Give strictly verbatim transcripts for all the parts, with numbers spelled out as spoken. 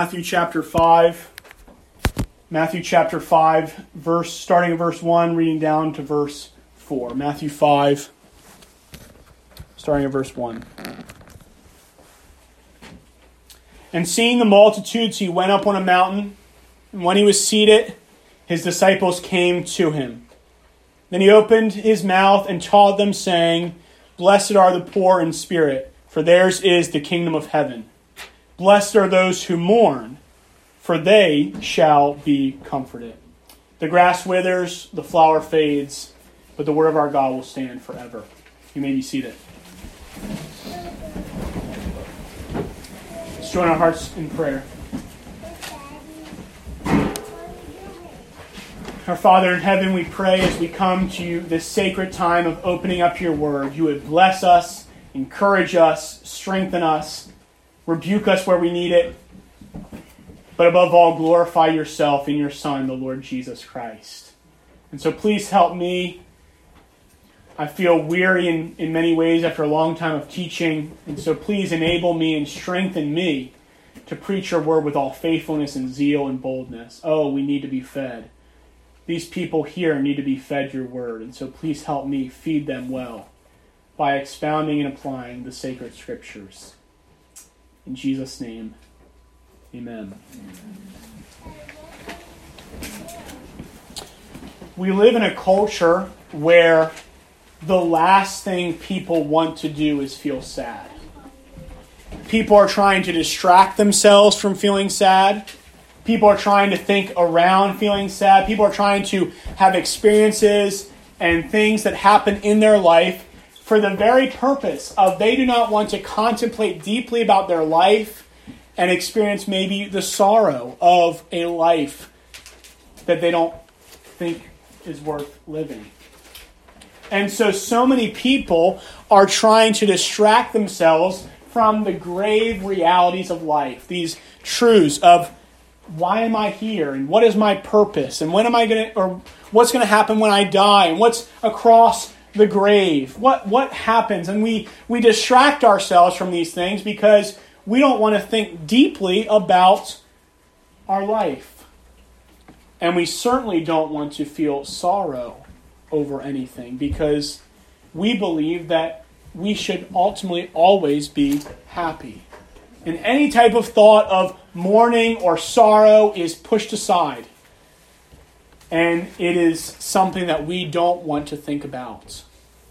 Matthew chapter five. Matthew chapter five, verse starting at verse one, reading down to verse four. Matthew five, starting at verse one. And seeing the multitudes, he went up on a mountain, and when he was seated, his disciples came to him. Then he opened his mouth and taught them, saying, Blessed are the poor in spirit, for theirs is the kingdom of heaven. Blessed are those who mourn, for they shall be comforted. The grass withers, the flower fades, but the word of our God will stand forever. You may be seated. Let's join our hearts in prayer. Our Father in heaven, we pray as we come to this sacred time of opening up your word, you would bless us, encourage us, strengthen us, rebuke us where we need it, but above all, glorify yourself in your Son, the Lord Jesus Christ. And so please help me. I feel weary in, in many ways after a long time of teaching, and so please enable me and strengthen me to preach your word with all faithfulness and zeal and boldness. Oh, we need to be fed. These people here need to be fed your word, and so please help me feed them well by expounding and applying the sacred scriptures. In Jesus' name, amen. We live in a culture where the last thing people want to do is feel sad. People are trying to distract themselves from feeling sad. People are trying to think around feeling sad. People are trying to have experiences and things that happen in their life for the very purpose of they do not want to contemplate deeply about their life and experience maybe the sorrow of a life that they don't think is worth living. And so, so many people are trying to distract themselves from the grave realities of life, these truths of why am I here? And what is my purpose? And when am I going to, or what's going to happen when I die? And what's across the grave? What what happens? And we, we distract ourselves from these things because we don't want to think deeply about our life. And we certainly don't want to feel sorrow over anything because we believe that we should ultimately always be happy. And any type of thought of mourning or sorrow is pushed aside. And it is something that we don't want to think about.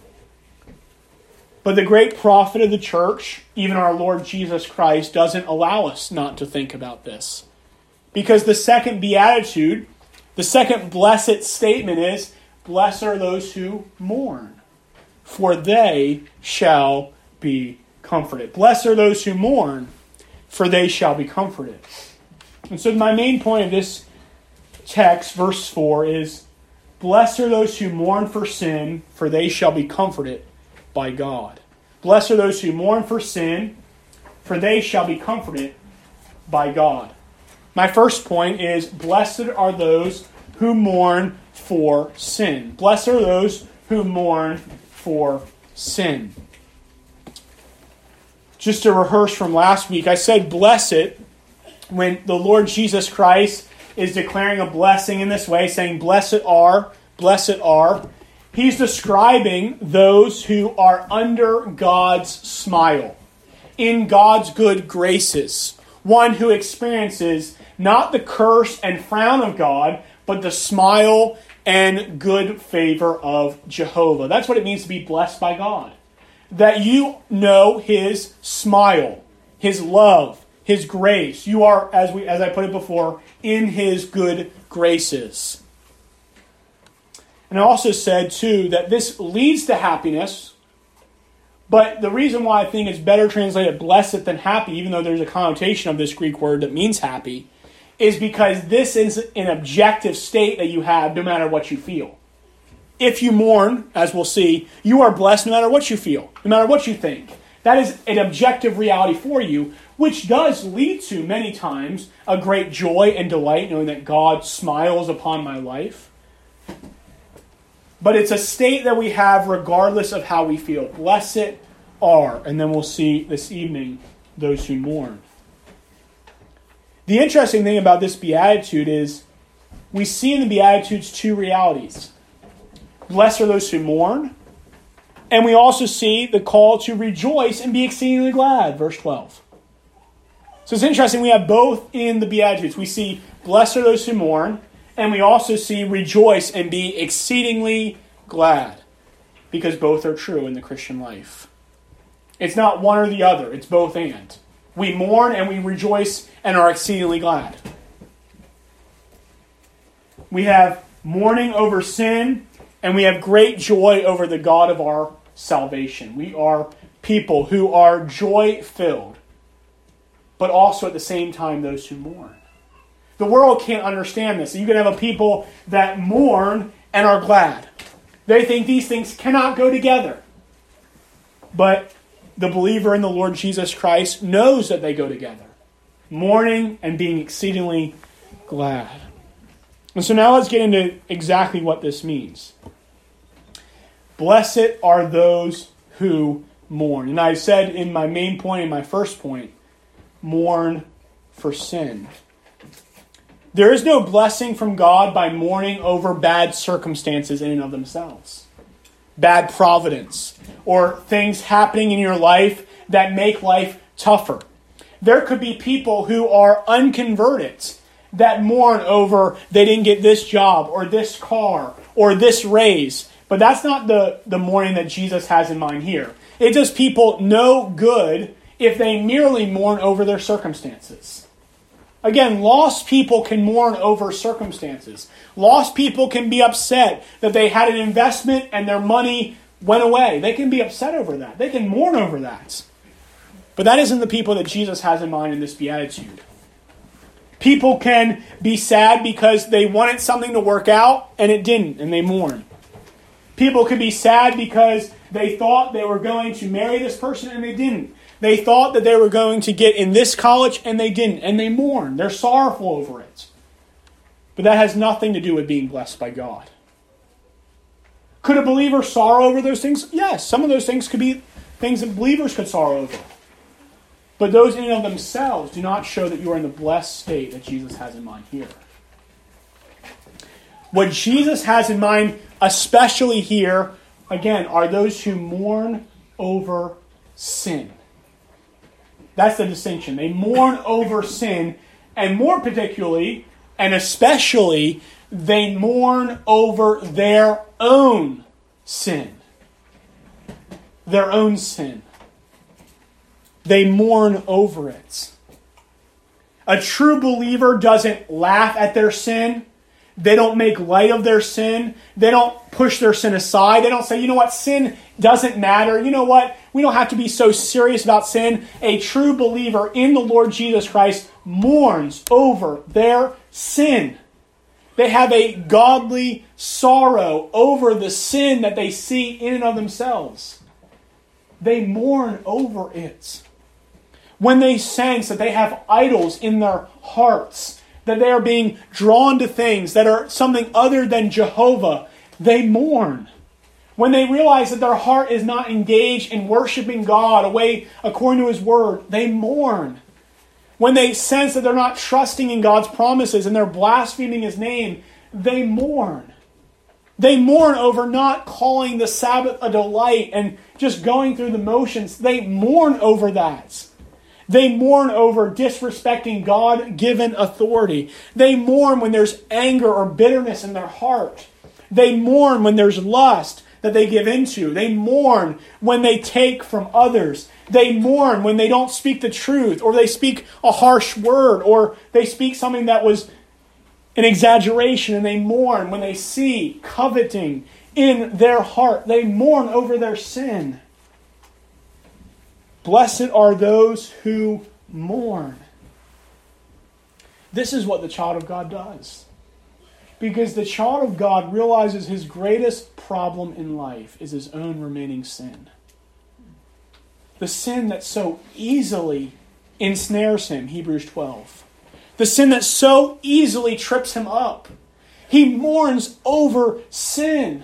But the great prophet of the church, even our Lord Jesus Christ, doesn't allow us not to think about this. Because the second beatitude, the second blessed statement is, Blessed are those who mourn, for they shall be comforted. Blessed are those who mourn, for they shall be comforted. And so my main point of this text, verse four, is, Blessed are those who mourn for sin, for they shall be comforted by God. Blessed are those who mourn for sin, for they shall be comforted by God. My first point is, Blessed are those who mourn for sin. Blessed are those who mourn for sin. Just to rehearse from last week, I said blessed when the Lord Jesus Christ is declaring a blessing in this way, saying blessed are, blessed are. He's describing those who are under God's smile, in God's good graces. One who experiences not the curse and frown of God, but the smile and good favor of Jehovah. That's what it means to be blessed by God. That you know His smile, His love, His grace. You are, as we, as I put it before, in His good graces. And I also said, too, that this leads to happiness. But the reason why I think it's better translated blessed than happy, even though there's a connotation of this Greek word that means happy, is because this is an objective state that you have no matter what you feel. If you mourn, as we'll see, you are blessed no matter what you feel, no matter what you think. That is an objective reality for you, which does lead to, many times, a great joy and delight, knowing that God smiles upon my life. But it's a state that we have regardless of how we feel. Blessed are, and then we'll see this evening, those who mourn. The interesting thing about this beatitude is we see in the Beatitudes two realities. Blessed are those who mourn, and we also see the call to rejoice and be exceedingly glad, verse twelve. So it's interesting, we have both in the Beatitudes. We see blessed are those who mourn, and we also see rejoice and be exceedingly glad, because both are true in the Christian life. It's not one or the other, it's both and. We mourn and we rejoice and are exceedingly glad. We have mourning over sin, and we have great joy over the God of our salvation. We are people who are joy-filled, but also at the same time those who mourn. The world can't understand this. You can have a people that mourn and are glad. They think these things cannot go together. But the believer in the Lord Jesus Christ knows that they go together. Mourning and being exceedingly glad. And so now let's get into exactly what this means. Blessed are those who mourn. And I said in my main point, in my first point, mourn for sin. There is no blessing from God by mourning over bad circumstances in and of themselves. Bad providence, or things happening in your life that make life tougher. There could be people who are unconverted that mourn over they didn't get this job or this car or this raise. But that's not the, the mourning that Jesus has in mind here. It does people no good if they merely mourn over their circumstances. Again, lost people can mourn over circumstances. Lost people can be upset that they had an investment and their money went away. They can be upset over that. They can mourn over that. But that isn't the people that Jesus has in mind in this beatitude. People can be sad because they wanted something to work out and it didn't, and they mourn. People could be sad because they thought they were going to marry this person and they didn't. They thought that they were going to get in this college and they didn't, and they mourn. They're sorrowful over it. But that has nothing to do with being blessed by God. Could a believer sorrow over those things? Yes, some of those things could be things that believers could sorrow over. But those in and of themselves do not show that you are in the blessed state that Jesus has in mind here. What Jesus has in mind, especially here, again, are those who mourn over sin. That's the distinction. They mourn over sin, and more particularly, and especially, they mourn over their own sin. Their own sin. They mourn over it. A true believer doesn't laugh at their sin. They don't make light of their sin. They don't push their sin aside. They don't say, you know what, sin doesn't matter. You know what, we don't have to be so serious about sin. A true believer in the Lord Jesus Christ mourns over their sin. They have a godly sorrow over the sin that they see in and of themselves. They mourn over it. When they sense that they have idols in their hearts, that they are being drawn to things that are something other than Jehovah, they mourn. When they realize that their heart is not engaged in worshiping God away according to His Word, they mourn. When they sense that they're not trusting in God's promises and they're blaspheming His name, they mourn. They mourn over not calling the Sabbath a delight and just going through the motions. They mourn over that. They mourn over disrespecting God-given authority. They mourn when there's anger or bitterness in their heart. They mourn when there's lust that they give into. They mourn when they take from others. They mourn when they don't speak the truth, or they speak a harsh word, or they speak something that was an exaggeration, and they mourn when they see coveting in their heart. They mourn over their sin. Blessed are those who mourn. This is what the child of God does. Because the child of God realizes his greatest problem in life is his own remaining sin. The sin that so easily ensnares him, Hebrews twelve. The sin that so easily trips him up. He mourns over sin.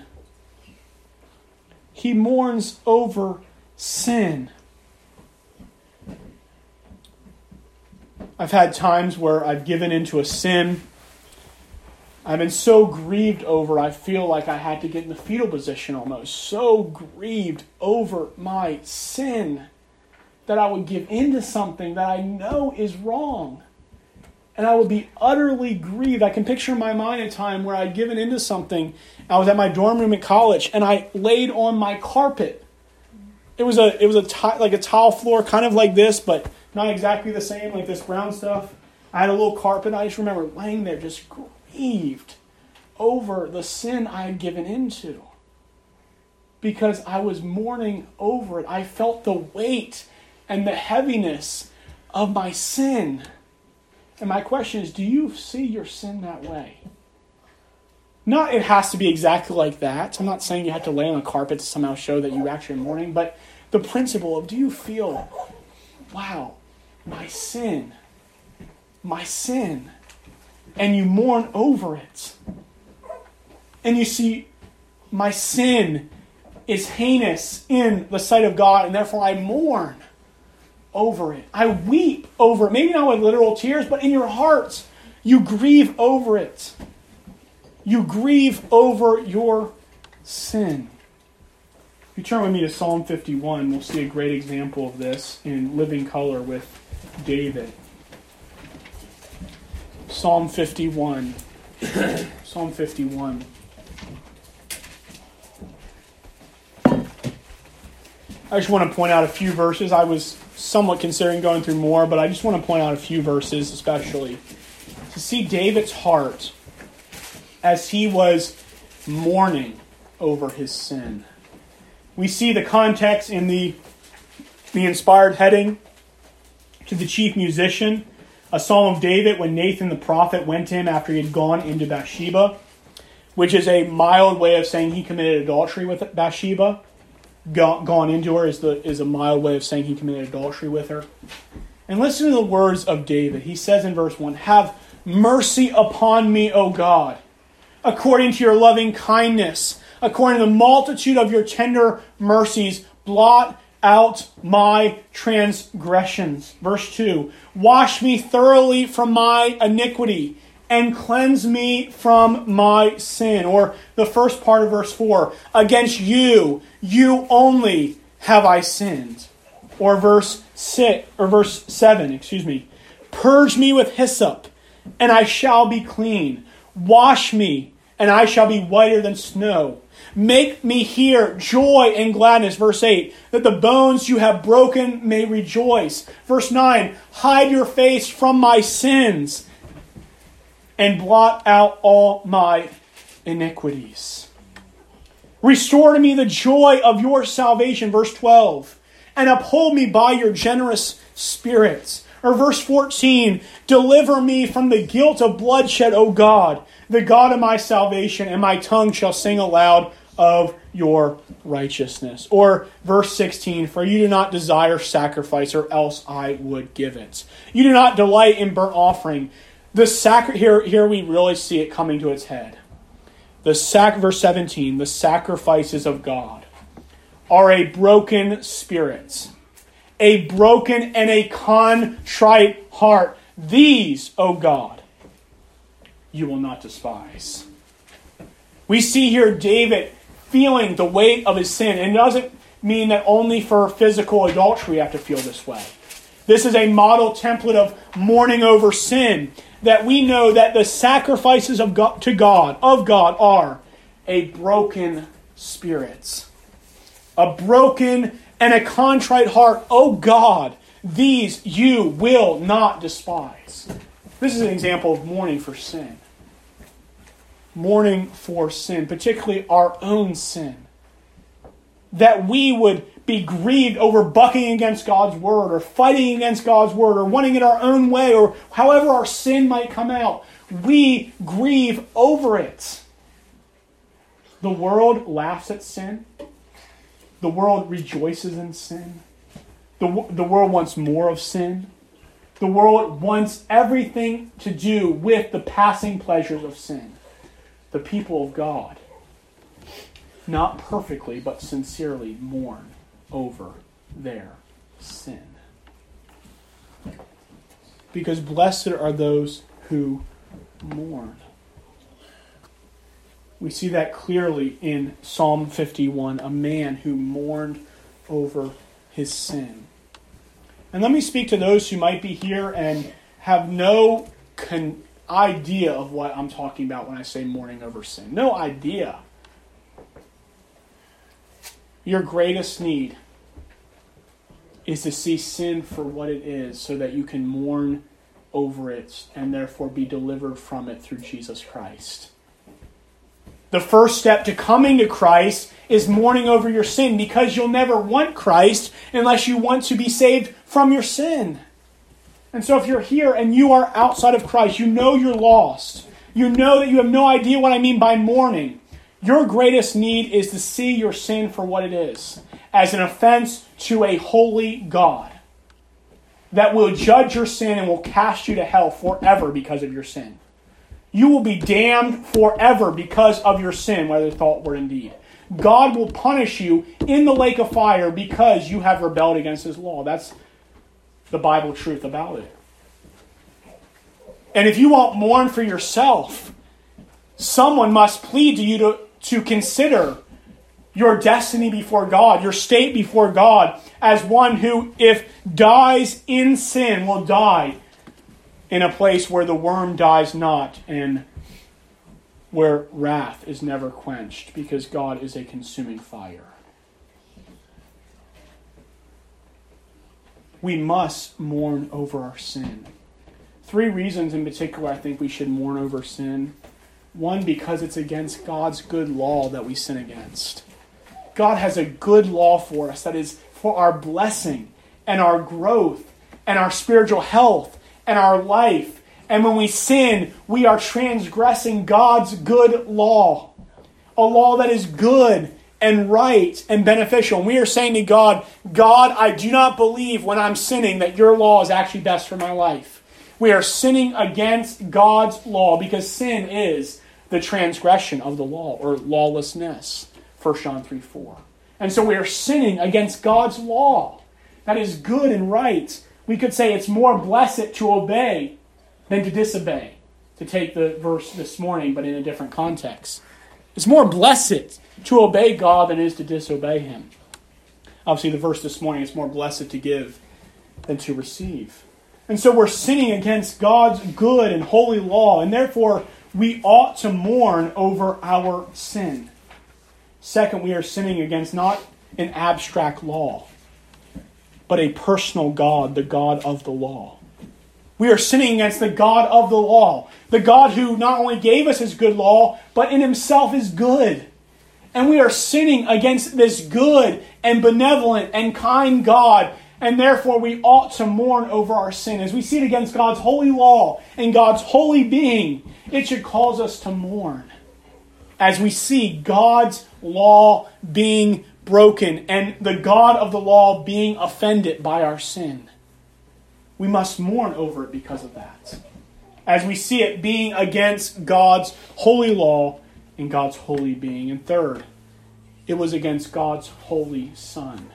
He mourns over sin. I've had times where I've given into a sin. I've been so grieved over, I feel like I had to get in the fetal position almost. So grieved over my sin that I would give into something that I know is wrong. And I would be utterly grieved. I can picture in my mind a time where I'd given into something. I was at my dorm room at college, and I laid on my carpet. It was a it was a t- like a tile floor, kind of like this, but not exactly the same, like this brown stuff. I had a little carpet. I just remember laying there just grieved over the sin I had given into. Because I was mourning over it. I felt the weight and the heaviness of my sin. And my question is, do you see your sin that way? Not it has to be exactly like that. I'm not saying you have to lay on a carpet to somehow show that you actually are mourning, but the principle of, do you feel, wow, my sin, my sin, and you mourn over it. And you see, my sin is heinous in the sight of God, and therefore I mourn over it. I weep over it. Maybe not with literal tears, but in your hearts, you grieve over it. You grieve over your sin. If you turn with me to Psalm fifty-one, we'll see a great example of this in living color with David. Psalm fifty-one. Psalm fifty-one. I just want to point out a few verses. I was somewhat considering going through more, but I just want to point out a few verses especially to see David's heart as he was mourning over his sin. We see the context in the, the inspired heading to the chief musician, a psalm of David when Nathan the prophet went to him after he had gone into Bathsheba, which is a mild way of saying he committed adultery with Bathsheba. Gone into her is the is a mild way of saying he committed adultery with her. And listen to the words of David. He says in verse one, "Have mercy upon me, O God, according to your loving kindness, according to the multitude of your tender mercies, blot out my transgressions." Verse two, "Wash me thoroughly from my iniquity and cleanse me from my sin." Or the first part of verse four, "Against you, you only have I sinned." Or verse six or verse seven, excuse me, "Purge me with hyssop, and I shall be clean. Wash me, and I shall be whiter than snow. Make me hear joy and gladness." Verse eight, "That the bones you have broken may rejoice." Verse nine, "Hide your face from my sins and blot out all my iniquities. Restore to me the joy of your salvation." Verse twelve, "And uphold me by your generous spirits." Or verse fourteen, "Deliver me from the guilt of bloodshed, O God, the God of my salvation, and my tongue shall sing aloud of your righteousness." Or verse sixteen, "For you do not desire sacrifice, or else I would give it. You do not delight in burnt offering." The sacri- here, here we really see it coming to its head. The sac- verse seventeen, "The sacrifices of God are a broken spirit, a broken and a contrite heart. These, O God, you will not despise." We see here David feeling the weight of his sin. And it doesn't mean that only for physical adultery we have to feel this way. This is a model template of mourning over sin, that we know that the sacrifices of God, to God, of God, are a broken spirit, a broken and a contrite heart. "O God, these you will not despise." This is an example of mourning for sin. Mourning for sin, particularly our own sin. That we would be grieved over bucking against God's word, or fighting against God's word, or wanting it our own way, or however our sin might come out. We grieve over it. The world laughs at sin. The world rejoices in sin. The, the world wants more of sin. The world wants everything to do with the passing pleasures of sin. The people of God, not perfectly, but sincerely mourn over their sin. because blessed are those who mourn. We see that clearly in Psalm fifty-one, a man who mourned over his sin. And let me speak to those who might be here and have no con- idea of what I'm talking about when I say mourning over sin. No idea. Your greatest need is to see sin for what it is so that you can mourn over it and therefore be delivered from it through Jesus Christ. The first step to coming to Christ is mourning over your sin, because you'll never want Christ unless you want to be saved from your sin. And so if you're here and you are outside of Christ, you know you're lost. You know that you have no idea what I mean by mourning. Your greatest need is to see your sin for what it is, as an offense to a holy God that will judge your sin and will cast you to hell forever because of your sin. You will be damned forever because of your sin, whether thought, word, and deed. God will punish you in the lake of fire because you have rebelled against His law. That's the Bible truth about it. And if you won't mourn for yourself, someone must plead to you to, to consider your destiny before God, your state before God, as one who, if dies in sin, will die in a place where the worm dies not and where wrath is never quenched, because God is a consuming fire. We must mourn over our sin. Three reasons in particular I think we should mourn over sin. One, because it's against God's good law that we sin against. God has a good law for us that is for our blessing and our growth and our spiritual health and our life. And when we sin, we are transgressing God's good law. A law that is good and right and beneficial. And we are saying to God, God, I do not believe when I'm sinning that your law is actually best for my life. We are sinning against God's law because sin is the transgression of the law, or lawlessness. First John three four. And so we are sinning against God's law. That is good and right. We could say it's more blessed to obey than to disobey, to take the verse this morning, but in a different context. It's more blessed to obey God than it is to disobey Him. Obviously, the verse this morning, it's more blessed to give than to receive. And so we're sinning against God's good and holy law, and therefore we ought to mourn over our sin. Second, we are sinning against not an abstract law, but a personal God, the God of the law. We are sinning against the God of the law, the God who not only gave us His good law, but in Himself is good. And we are sinning against this good and benevolent and kind God, and therefore we ought to mourn over our sin. As we see it against God's holy law and God's holy being, it should cause us to mourn. As we see God's law being broken and the God of the law being offended by our sin, we must mourn over it because of that. As we see it being against God's holy law and God's holy being. And third, it was against God's holy Son.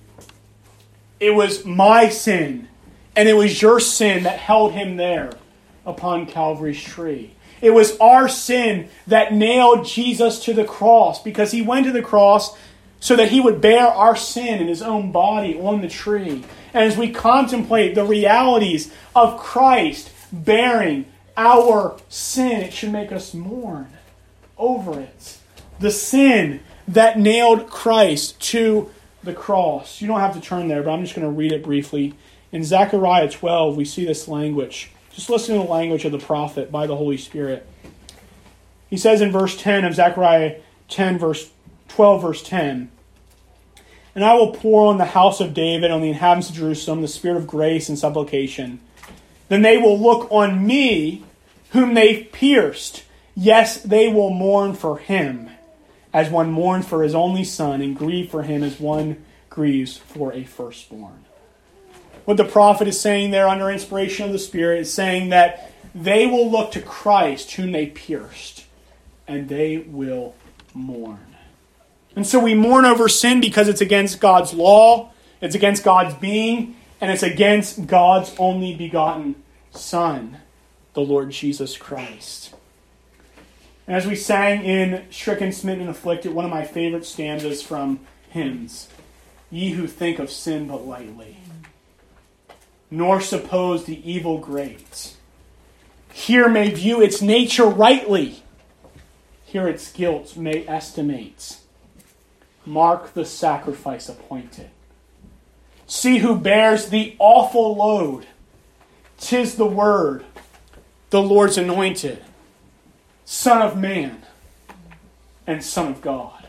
It was my sin, and it was your sin that held Him there upon Calvary's tree. It was our sin that nailed Jesus to the cross, because He went to the cross so that He would bear our sin in His own body on the tree. And as we contemplate the realities of Christ bearing our sin, it should make us mourn over it. The sin that nailed Christ to the cross. You don't have to turn there, but I'm just going to read it briefly. In Zechariah twelve, we see this language. Just listen to the language of the prophet by the Holy Spirit. He says in verse ten of Zechariah ten, verse twelve, verse ten, "And I will pour on the house of David, on the inhabitants of Jerusalem, the spirit of grace and supplication. Then they will look on me, whom they pierced. Yes, they will mourn for him, as one mourns for his only son, and grieve for him as one grieves for a firstborn." What the prophet is saying there under inspiration of the Spirit is saying that they will look to Christ, whom they pierced, and they will mourn. And so we mourn over sin because it's against God's law, it's against God's being, and it's against God's only begotten Son, the Lord Jesus Christ. And as we sang in Stricken, Smitten, and Afflicted, one of my favorite stanzas from hymns, ye who think of sin but lightly, nor suppose the evil great, here may view its nature rightly, here its guilt may estimate. Mark the sacrifice appointed. See who bears the awful load. 'Tis the Word, the Lord's anointed, Son of Man and Son of God.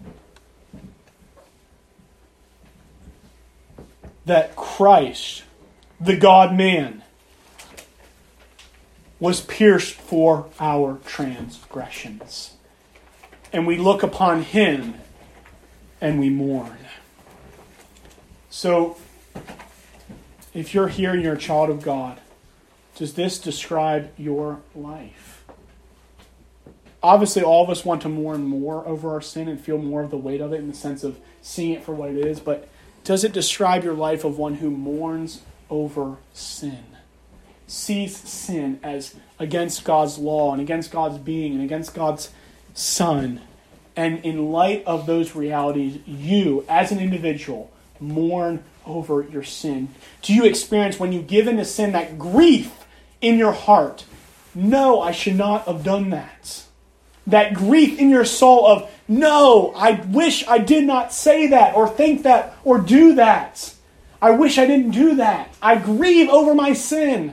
That Christ, the God-man, was pierced for our transgressions. And we look upon him and we mourn. So, if you're here and you're a child of God, does this describe your life? Obviously, all of us want to mourn more over our sin and feel more of the weight of it in the sense of seeing it for what it is, but does it describe your life of one who mourns over sin? Sees sin as against God's law and against God's being and against God's Son. And in light of those realities, you, as an individual, mourn over your sin. Do you experience, when you give into sin, that grief in your heart? No, I should not have done that. That grief in your soul of, no, I wish I did not say that or think that or do that. I wish I didn't do that. I grieve over my sin.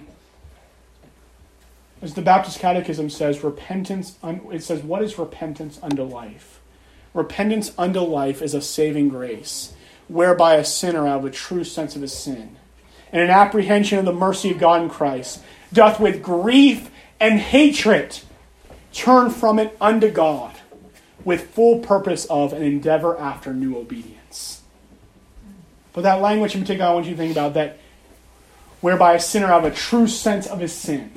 As the Baptist Catechism says, repentance, it says, what is repentance unto life? Repentance unto life is a saving grace, whereby a sinner out of a true sense of his sin, and an apprehension of the mercy of God in Christ, doth with grief and hatred turn from it unto God, with full purpose of and endeavor after new obedience. But that language in particular, I want you to think about that, whereby a sinner out of a true sense of his sin,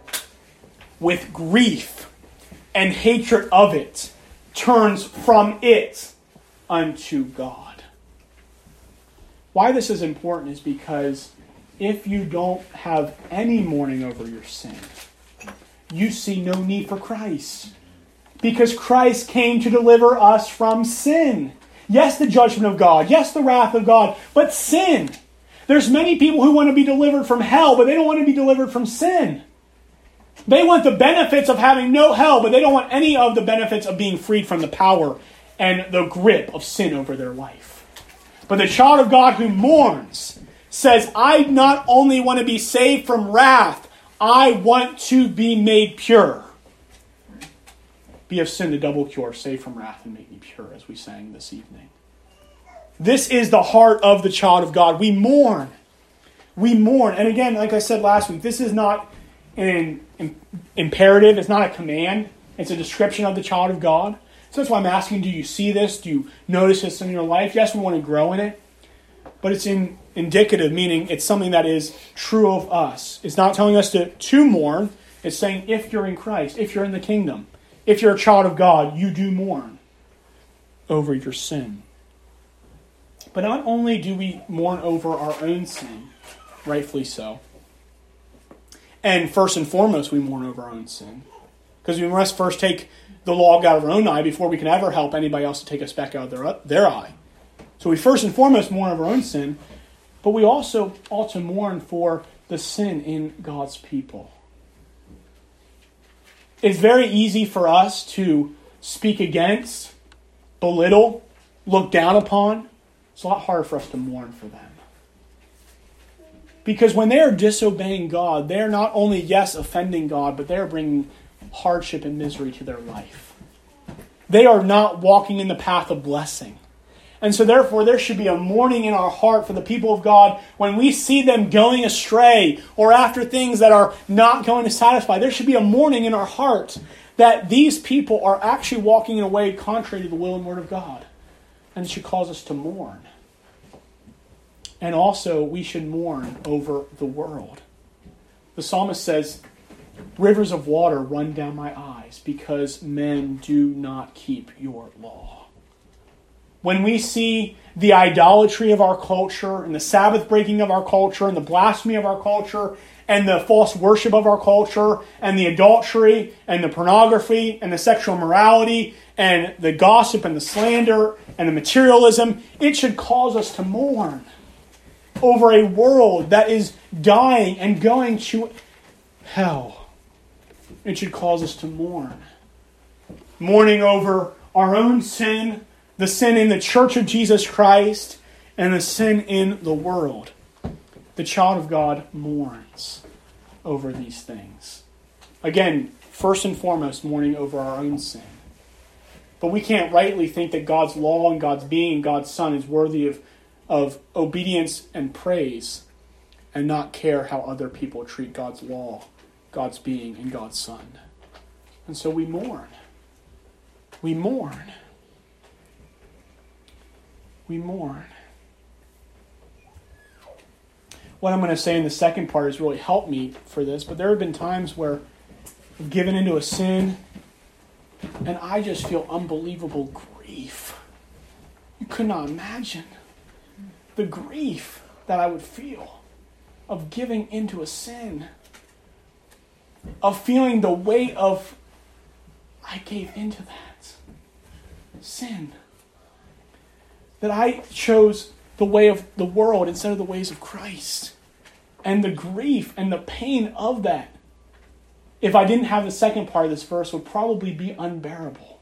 with grief and hatred of it, turns from it unto God. Why this is important is because if you don't have any mourning over your sin, you see no need for Christ. Because Christ came to deliver us from sin. Yes, the judgment of God. Yes, the wrath of God. But sin. There's many people who want to be delivered from hell, but they don't want to be delivered from sin. They want the benefits of having no hell, but they don't want any of the benefits of being freed from the power and the grip of sin over their life. But the child of God who mourns says, I not only want to be saved from wrath, I want to be made pure. Be of sin the double cure, save from wrath and make me pure, as we sang this evening. This is the heart of the child of God. We mourn. We mourn. And again, like I said last week, this is not an imperative. It's not a command. It's a description of the child of God. So that's why I'm asking, do you see this? Do you notice this in your life? Yes, we want to grow in it. But it's in indicative, meaning it's something that is true of us. It's not telling us to, to mourn. It's saying if you're in Christ, if you're in the kingdom, if you're a child of God, you do mourn over your sin. But not only do we mourn over our own sin, rightfully so, and first and foremost, we mourn over our own sin. Because we must first take the log out of our own eye before we can ever help anybody else to take a speck out of their, their eye. So we first and foremost mourn over our own sin, but we also ought to mourn for the sin in God's people. It's very easy for us to speak against, belittle, look down upon. It's a lot harder for us to mourn for them. Because when they are disobeying God, they are not only, yes, offending God, but they are bringing hardship and misery to their life. They are not walking in the path of blessing. And so therefore there should be a mourning in our heart for the people of God when we see them going astray or after things that are not going to satisfy. There should be a mourning in our heart that these people are actually walking in a way contrary to the will and word of God. And it should cause us to mourn. And also we should mourn over the world. The psalmist says, rivers of water run down my eyes because men do not keep your law. when we see the idolatry of our culture and the Sabbath breaking of our culture and the blasphemy of our culture and the false worship of our culture and the adultery and the pornography and the sexual immorality and the gossip and the slander and the materialism, it should cause us to mourn over a world that is dying and going to hell. It should cause us to mourn. Mourning over our own sin, the sin in the Church of Jesus Christ, and the sin in the world. The child of God mourns over these things. Again, first and foremost, mourning over our own sin. But we can't rightly think that God's law and God's being and God's Son is worthy of, of obedience and praise and not care how other people treat God's law, God's being, and God's Son. And so we mourn. We mourn. We mourn. What I'm going to say in the second part has really helped me for this, but there have been times where I've given into a sin and I just feel unbelievable grief. You could not imagine the grief that I would feel of giving into a sin, of feeling the weight of, I gave into that sin. That I chose the way of the world instead of the ways of Christ. And the grief and the pain of that, if I didn't have the second part of this verse, would probably be unbearable.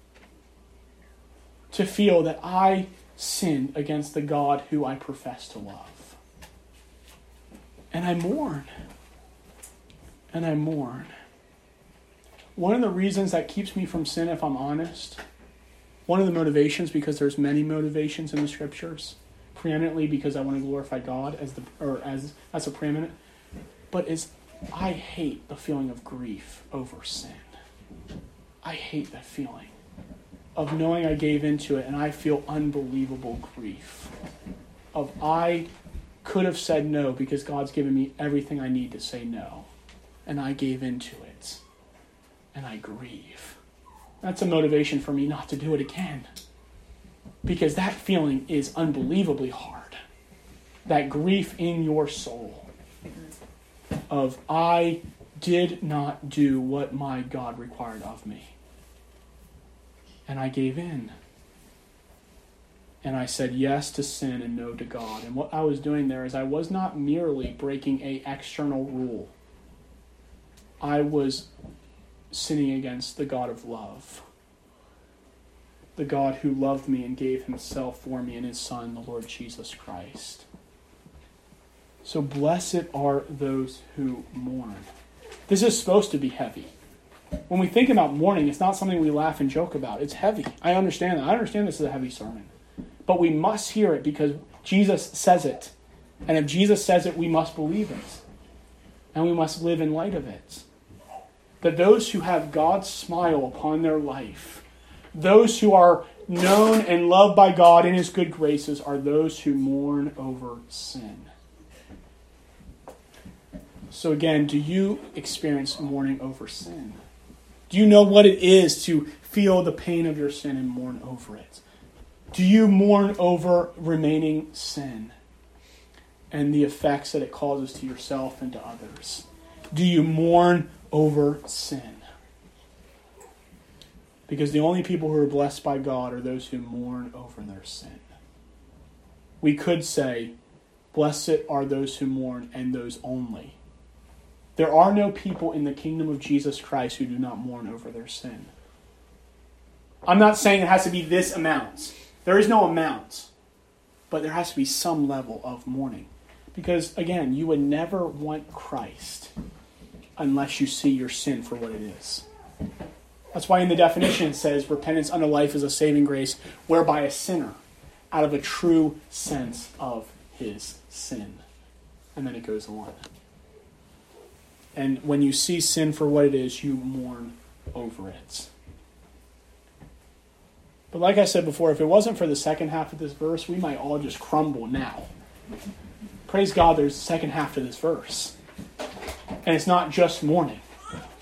To feel that I sinned against the God who I profess to love. And I mourn. And I mourn. One of the reasons that keeps me from sin, if I'm honest, one of the motivations, because there's many motivations in the Scriptures, preeminently because I want to glorify God as the or as as a preeminent, but is I hate the feeling of grief over sin. I hate that feeling of knowing I gave into it and I feel unbelievable grief. Of I could have said no because God's given me everything I need to say no, and I gave into it, and I grieve. That's a motivation for me not to do it again. Because that feeling is unbelievably hard. That grief in your soul of I did not do what my God required of me. And I gave in. And I said yes to sin and no to God. And what I was doing there is I was not merely breaking an external rule. I was sinning against the God of love. The God who loved me and gave himself for me in his Son, the Lord Jesus Christ. So blessed are those who mourn. This is supposed to be heavy. When we think about mourning, it's not something we laugh and joke about. It's heavy. I understand that. I understand this is a heavy sermon. But we must hear it because Jesus says it. And if Jesus says it, we must believe it. And we must live in light of it. That those who have God's smile upon their life, those who are known and loved by God in his good graces, are those who mourn over sin. So again, do you experience mourning over sin? Do you know what it is to feel the pain of your sin and mourn over it? Do you mourn over remaining sin and the effects that it causes to yourself and to others? Do you mourn over sin? Because the only people who are blessed by God are those who mourn over their sin. We could say, blessed are those who mourn and those only. There are no people in the kingdom of Jesus Christ who do not mourn over their sin. I'm not saying it has to be this amount. There is no amount. But there has to be some level of mourning. Because, again, you would never want Christ unless you see your sin for what it is. That's why in the definition it says repentance unto life is a saving grace whereby a sinner, out of a true sense of his sin. And then it goes on. And when you see sin for what it is, you mourn over it. But like I said before, if it wasn't for the second half of this verse, we might all just crumble now. Praise God, there's a second half to this verse. And it's not just mourning.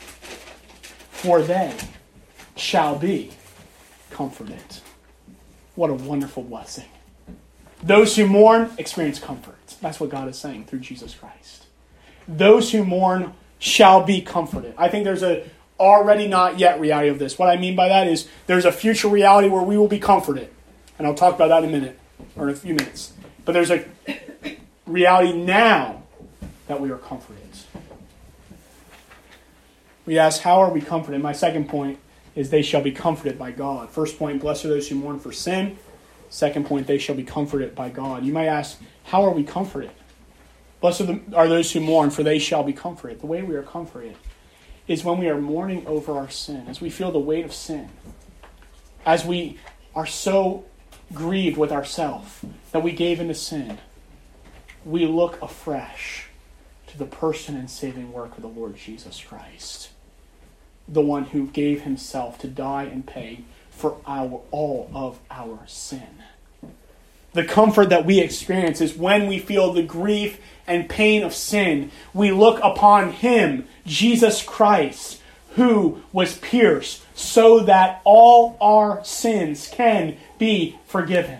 For they shall be comforted. What a wonderful blessing. Those who mourn experience comfort. That's what God is saying through Jesus Christ. Those who mourn shall be comforted. I think there's a already not yet reality of this. What I mean by that is there's a future reality where we will be comforted. And I'll talk about that in a minute, or in a few minutes. But there's a reality now that we are comforted. We ask, how are we comforted? My second point is they shall be comforted by God. First point, blessed are those who mourn for sin. Second point, they shall be comforted by God. You might ask, how are we comforted? Blessed are those who mourn, for they shall be comforted. The way we are comforted is when we are mourning over our sin, as we feel the weight of sin, as we are so grieved with ourselves that we gave into sin, we look afresh to the person and saving work of the Lord Jesus Christ, the one who gave himself to die and pay for our all of our sin. The comfort that we experience is when we feel the grief and pain of sin. We look upon him, Jesus Christ, who was pierced so that all our sins can be forgiven.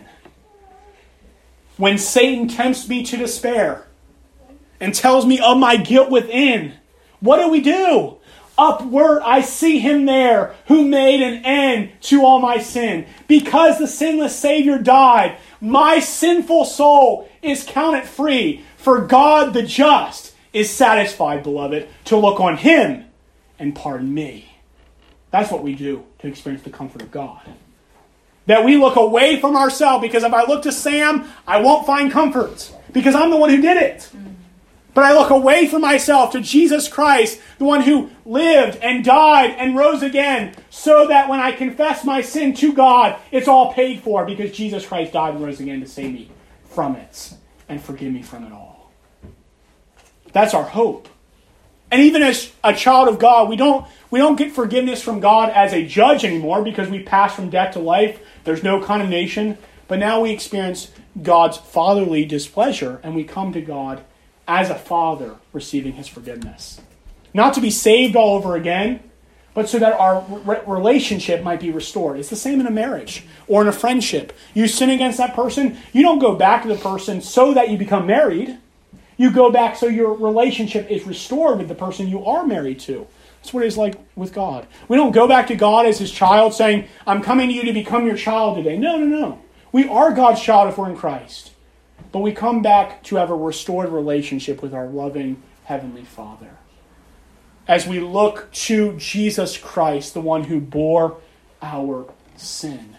When Satan tempts me to despair and tells me of my guilt within, what do we do? Upward, I see him there who made an end to all my sin. Because the sinless Savior died, my sinful soul is counted free. For God the just is satisfied, beloved, to look on him and pardon me. That's what we do to experience the comfort of God. That we look away from ourselves, because if I look to Sam, I won't find comfort, because I'm the one who did it. But I look away from myself to Jesus Christ, the one who lived and died and rose again, so that when I confess my sin to God, it's all paid for, because Jesus Christ died and rose again to save me from it and forgive me from it all. That's our hope. And even as a child of God, we don't we don't get forgiveness from God as a judge anymore, because we pass from death to life. There's no condemnation. But now we experience God's fatherly displeasure, and we come to God as a father receiving his forgiveness. Not to be saved all over again, but so that our re- relationship might be restored. It's the same in a marriage or in a friendship. You sin against that person, you don't go back to the person so that you become married. You go back so your relationship is restored with the person you are married to. That's what it is like with God. We don't go back to God as his child saying, I'm coming to you to become your child today. No, no, no. We are God's child if we're in Christ. But we come back to have a restored relationship with our loving Heavenly Father. As we look to Jesus Christ, the one who bore our sin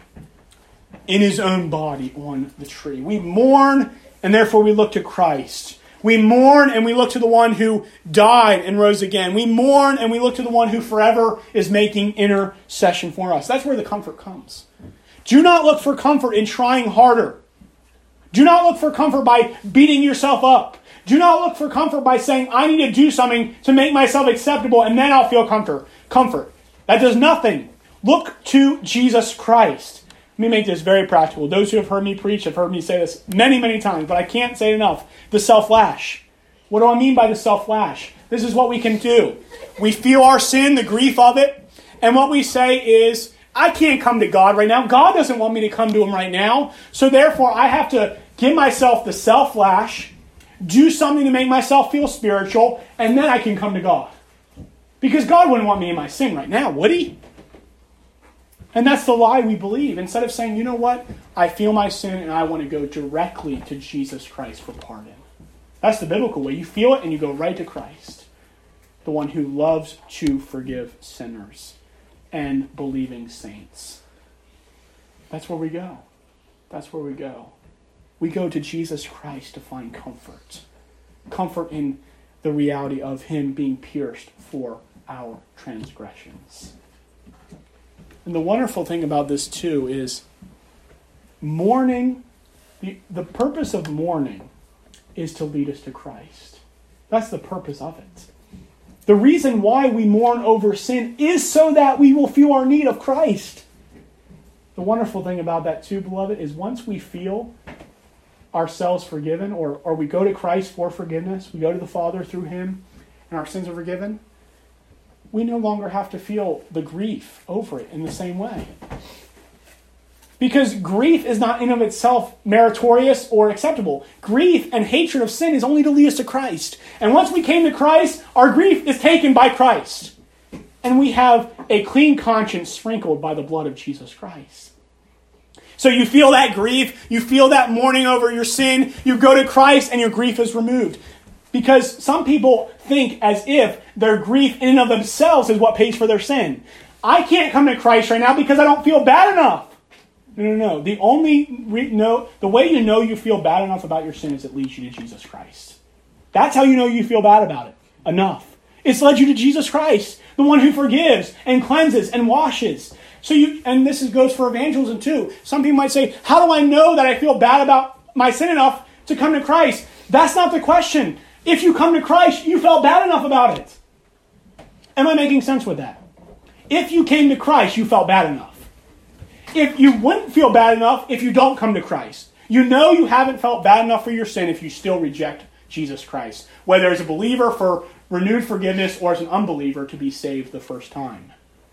in his own body on the tree. We mourn, and therefore we look to Christ. We mourn and we look to the one who died and rose again. We mourn and we look to the one who forever is making intercession for us. That's where the comfort comes. Do not look for comfort in trying harder. Do not look for comfort by beating yourself up. Do not look for comfort by saying, I need to do something to make myself acceptable and then I'll feel comfort. Comfort. That does nothing. Look to Jesus Christ. Let me make this very practical. Those who have heard me preach have heard me say this many, many times, but I can't say it enough. The self-lash. What do I mean by the self-lash? This is what we can do. We feel our sin, the grief of it, and what we say is, I can't come to God right now. God doesn't want me to come to him right now. So therefore, I have to give myself the self-lash, do something to make myself feel spiritual, and then I can come to God. Because God wouldn't want me in my sin right now, would he? And that's the lie we believe. Instead of saying, you know what? I feel my sin and I want to go directly to Jesus Christ for pardon. That's the biblical way. You feel it and you go right to Christ. The one who loves to forgive sinners and believing saints. That's where we go. That's where we go. We go to Jesus Christ to find comfort. Comfort in the reality of him being pierced for our transgressions. And the wonderful thing about this too is mourning, the, the purpose of mourning is to lead us to Christ. That's the purpose of it. The reason why we mourn over sin is so that we will feel our need of Christ. The wonderful thing about that too, beloved, is once we feel ourselves forgiven, or, or we go to Christ for forgiveness, we go to the Father through him, and our sins are forgiven, we no longer have to feel the grief over it in the same way. Because grief is not in of itself meritorious or acceptable. Grief and hatred of sin is only to lead us to Christ. And once we came to Christ, our grief is taken by Christ. And we have a clean conscience sprinkled by the blood of Jesus Christ. So you feel that grief, you feel that mourning over your sin, you go to Christ and your grief is removed. Because some people think as if their grief in and of themselves is what pays for their sin. I can't come to Christ right now because I don't feel bad enough. No, no, no. The only re- no, the way you know you feel bad enough about your sin is it leads you to Jesus Christ. That's how you know you feel bad about it. Enough. It's led you to Jesus Christ, the one who forgives and cleanses and washes. So you, and this is, goes for evangelism too. Some people might say, how do I know that I feel bad about my sin enough to come to Christ? That's not the question. If you come to Christ, you felt bad enough about it. Am I making sense with that? If you came to Christ, you felt bad enough. If you wouldn't feel bad enough if you don't come to Christ. You know you haven't felt bad enough for your sin if you still reject Jesus Christ. Whether as a believer for renewed forgiveness or as an unbeliever to be saved the first time.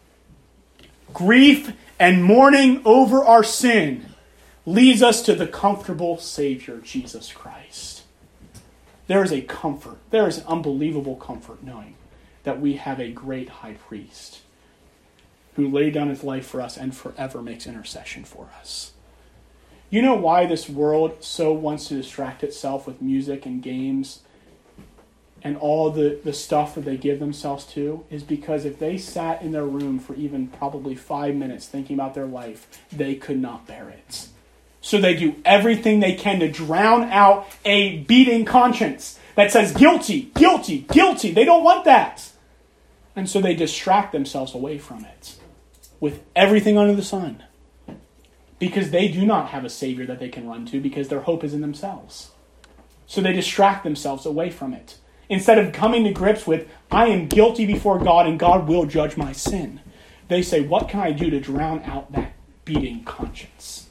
Grief and mourning over our sin leads us to the comfortable Savior, Jesus Christ. There is a comfort. There is an unbelievable comfort knowing that we have a great high priest who laid down his life for us and forever makes intercession for us. You know why this world so wants to distract itself with music and games and all the, the stuff that they give themselves to? Is because if they sat in their room for even probably five minutes thinking about their life, they could not bear it. So they do everything they can to drown out a beating conscience that says guilty, guilty, guilty. They don't want that. And so they distract themselves away from it with everything under the sun. Because they do not have a Savior that they can run to because their hope is in themselves. So they distract themselves away from it. Instead of coming to grips with, I am guilty before God and God will judge my sin. They say, what can I do to drown out that beating conscience?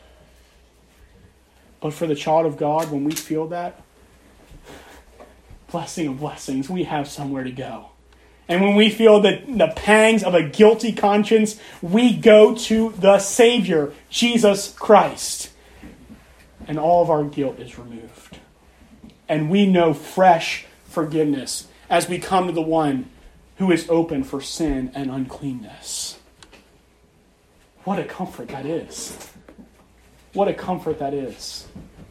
But for the child of God, when we feel that, blessing of blessings, we have somewhere to go. And when we feel the, the pangs of a guilty conscience, we go to the Savior, Jesus Christ. And all of our guilt is removed. And we know fresh forgiveness as we come to the one who is open for sin and uncleanness. What a comfort that is. What a comfort that is.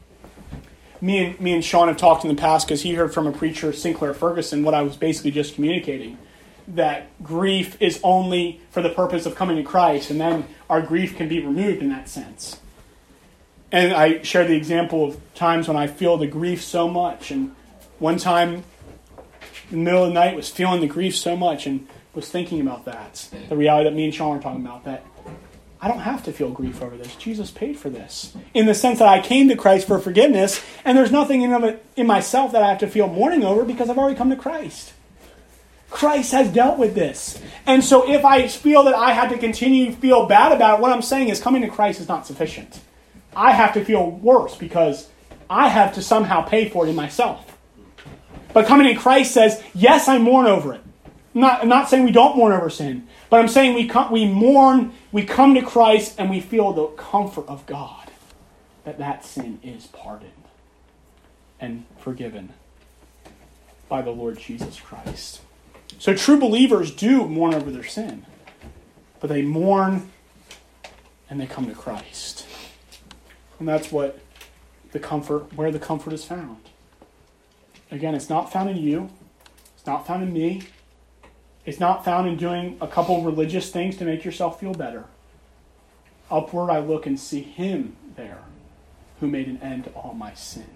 Me and, me and Sean have talked in the past because he heard from a preacher, Sinclair Ferguson, what I was basically just communicating. That grief is only for the purpose of coming to Christ, and then our grief can be removed in that sense. And I shared the example of times when I feel the grief so much, and one time in the middle of the night was feeling the grief so much and was thinking about that. The reality that me and Sean were talking about, that I don't have to feel grief over this. Jesus paid for this. In the sense that I came to Christ for forgiveness, and there's nothing in, of it, in myself that I have to feel mourning over because I've already come to Christ. Christ has dealt with this. And so if I feel that I have to continue to feel bad about it, what I'm saying is coming to Christ is not sufficient. I have to feel worse because I have to somehow pay for it in myself. But coming to Christ says, yes, I mourn over it. I'm not, I'm not saying we don't mourn over sin, but I'm saying we come, we mourn, we come to Christ, and we feel the comfort of God that that sin is pardoned and forgiven by the Lord Jesus Christ. So true believers do mourn over their sin, but they mourn and they come to Christ. And that's what the comfort, where the comfort is found. Again, it's not found in you. It's not found in me. It's not found in doing a couple religious things to make yourself feel better. Upward I look and see him there who made an end to all my sin.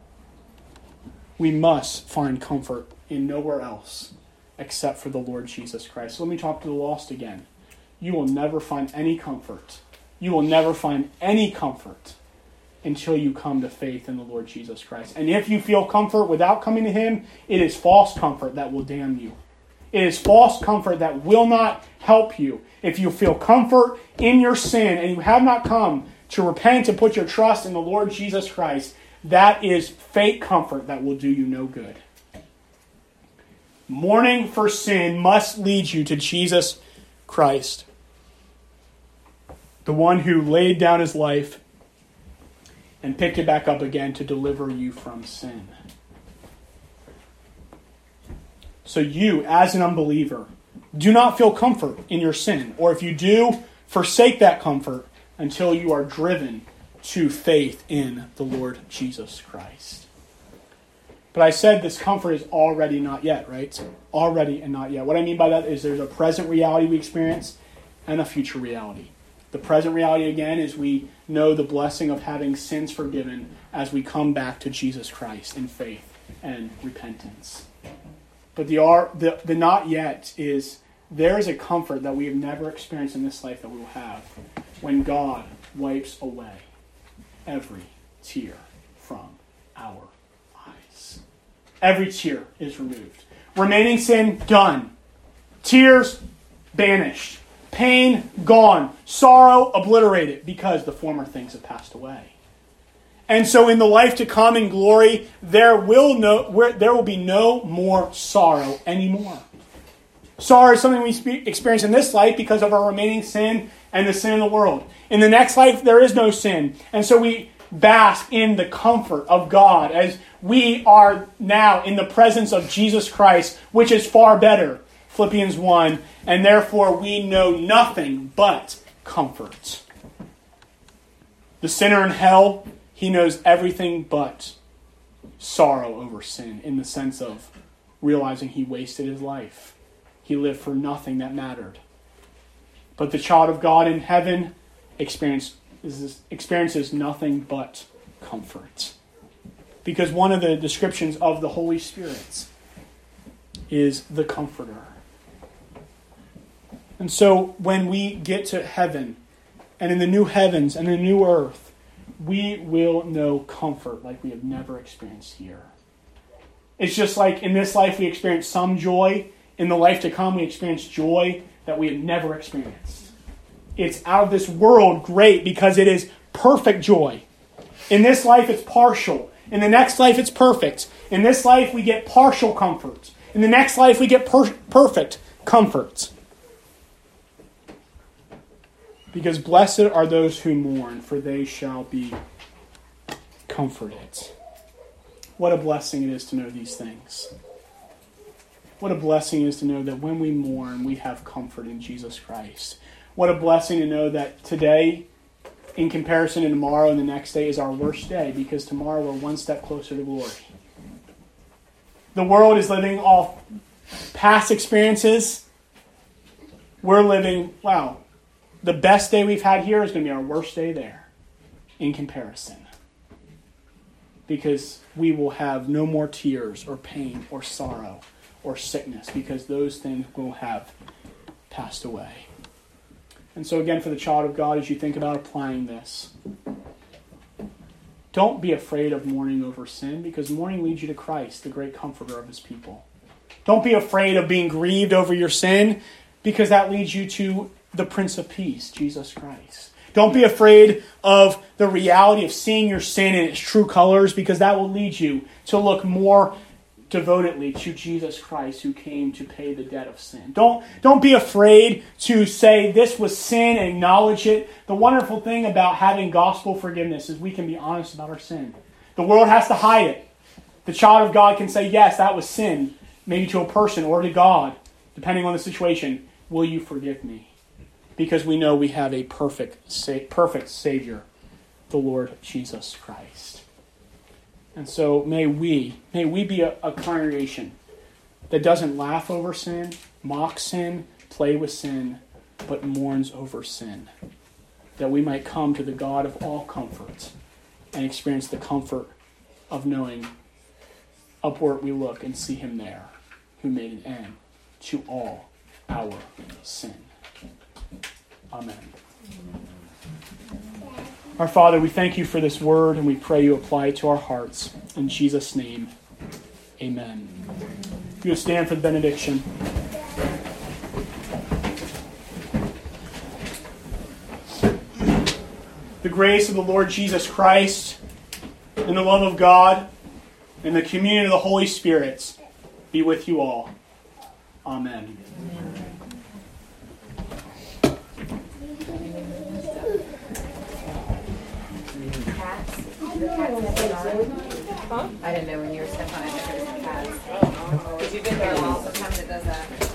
We must find comfort in nowhere else except for the Lord Jesus Christ. So let me talk to the lost again. You will never find any comfort. You will never find any comfort until you come to faith in the Lord Jesus Christ. And if you feel comfort without coming to him, it is false comfort that will damn you. It is false comfort that will not help you. If you feel comfort in your sin and you have not come to repent and put your trust in the Lord Jesus Christ, that is fake comfort that will do you no good. Mourning for sin must lead you to Jesus Christ. the one who laid down his life and picked it back up again to deliver you from sin. So you, as an unbeliever, do not feel comfort in your sin. Or if you do, forsake that comfort until you are driven to faith in the Lord Jesus Christ. But I said this comfort is already not yet, right? Already and not yet. What I mean by that is there's a present reality we experience and a future reality. The present reality, again, is we know the blessing of having sins forgiven as we come back to Jesus Christ in faith and repentance. But the, are, the, the not yet is there is a comfort that we have never experienced in this life that we will have when God wipes away every tear from our eyes. Every tear is removed. Remaining sin, done. Tears, banished. Pain, gone. Sorrow, obliterated, because the former things have passed away. And so in the life to come in glory, there will no, where, there will be no more sorrow anymore. Sorrow is something we spe- experience in this life because of our remaining sin and the sin in the world. In the next life, there is no sin. And so we bask in the comfort of God as we are now in the presence of Jesus Christ, which is far better. Philippians one, and therefore we know nothing but comfort. The sinner in hell, he knows everything but sorrow over sin in the sense of realizing he wasted his life. He lived for nothing that mattered. But the child of God in heaven experiences, experiences nothing but comfort. Because one of the descriptions of the Holy Spirit is the Comforter. And so when we get to heaven, and in the new heavens and the new earth, we will know comfort like we have never experienced here. It's just like in this life we experience some joy. In the life to come we experience joy that we have never experienced. It's out of this world great because it is perfect joy. In this life it's partial. In the next life it's perfect. In this life we get partial comfort. In the next life we get per- perfect comfort. Because blessed are those who mourn, for they shall be comforted. What a blessing it is to know these things. What a blessing it is to know that when we mourn, we have comfort in Jesus Christ. What a blessing to know that today, in comparison to tomorrow and the next day, is our worst day, because tomorrow we're one step closer to glory. The world is living off past experiences. We're living, wow, the best day we've had here is going to be our worst day there in comparison. Because we will have no more tears or pain or sorrow or sickness, because those things will have passed away. And so again, for the child of God, as you think about applying this, don't be afraid of mourning over sin, because mourning leads you to Christ, the great comforter of his people. Don't be afraid of being grieved over your sin, because that leads you to the Prince of Peace, Jesus Christ. Don't be afraid of the reality of seeing your sin in its true colors, because that will lead you to look more devotedly to Jesus Christ, who came to pay the debt of sin. Don't, don't be afraid to say this was sin and acknowledge it. The wonderful thing about having gospel forgiveness is we can be honest about our sin. The world has to hide it. The child of God can say, yes, that was sin, maybe to a person or to God, depending on the situation. Will you forgive me? Because we know we have a perfect, perfect Savior, the Lord Jesus Christ. And so may we, may we be a, a congregation that doesn't laugh over sin, mock sin, play with sin, but mourns over sin. That we might come to the God of all comfort and experience the comfort of knowing upward we look and see him there, who made an end to all our sin. Amen. Our Father, we thank you for this word, and we pray you apply it to our hearts. In Jesus' name, amen. If you would stand for the benediction. The grace of the Lord Jesus Christ, and the love of God, and the communion of the Holy Spirit be with you all. Amen. Amen. The cats stepping on? Huh? I didn't know when you were stepping on it, there was cats. Because you've been there a while, sometimes it does that.